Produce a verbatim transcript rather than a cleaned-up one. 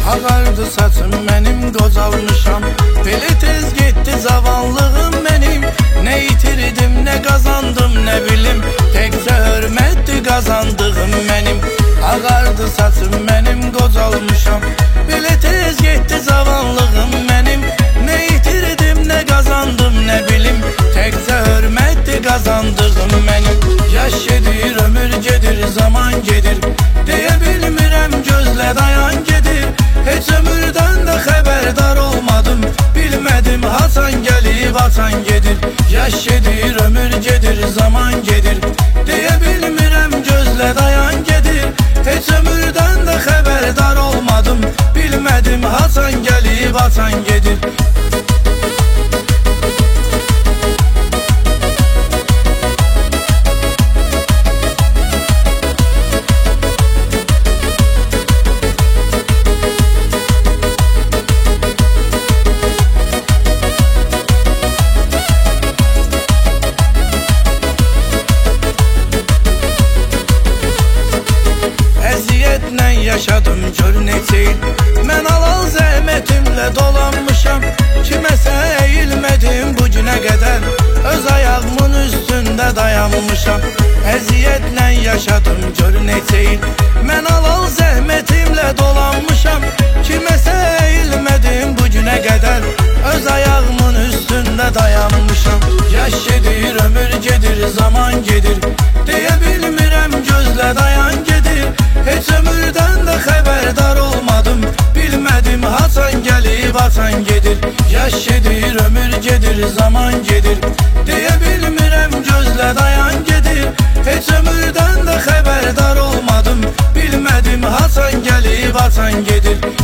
Ağardı saçım benim, qocalmışam. Belə tez getdi zavallığım benim. Ne itirdim, ne kazandım, ne bilim. Tekcə hörmətdi qazandığım benim. Ağardı saçım benim, qocalmışam. Belə tez getdi zavallığım benim. Ne itirdim, ne kazandım, ne bilim. Tekcə hörmətdi qazandığım benim. Yaş gedir, ömür gedir, zaman gedir. Deyə bilmirəm, gözlə dayan gedir. Heç ömürdən də xəbərdar olmadım. Bilmədim, haçan gəlib, haçan gedir. Yaş gedir, ömür gedir, zaman gedir. Deyə bilmirəm, gözlə dayan gedir. Heç ömürdən də xəbərdar olmadım. Bilmədim, haçan gəlib, haçan gedir. Yaşadım gör neçə il. Mən halal zəhmətimlə dolanmışam. Kiməsə əyilmədim bu günə qədər. Öz ayağımın üstündə dayanmışam. Əziyyətlə yaşadım gör neçə il. Mən halal zəhmətimlə dolanmışam. Kiməsə əyilmədim bu günə qədər. Öz ayağımın üstündə dayanmışam. Yaş gedir, ömür gedir, zaman gedir. Deyə bilmirəm, gözlə dayan gedir. Heç ömürdən də xəbərdar olmadım. Bilmədim, haçan gəlib, haçan gedir. Yaş gedir, ömür gedir, zaman gedir. Deyə bilmirəm, gözlə dayan gedir. Heç ömürdən də xəbərdar olmadım. Bilmədim, haçan gəlib, haçan gedir.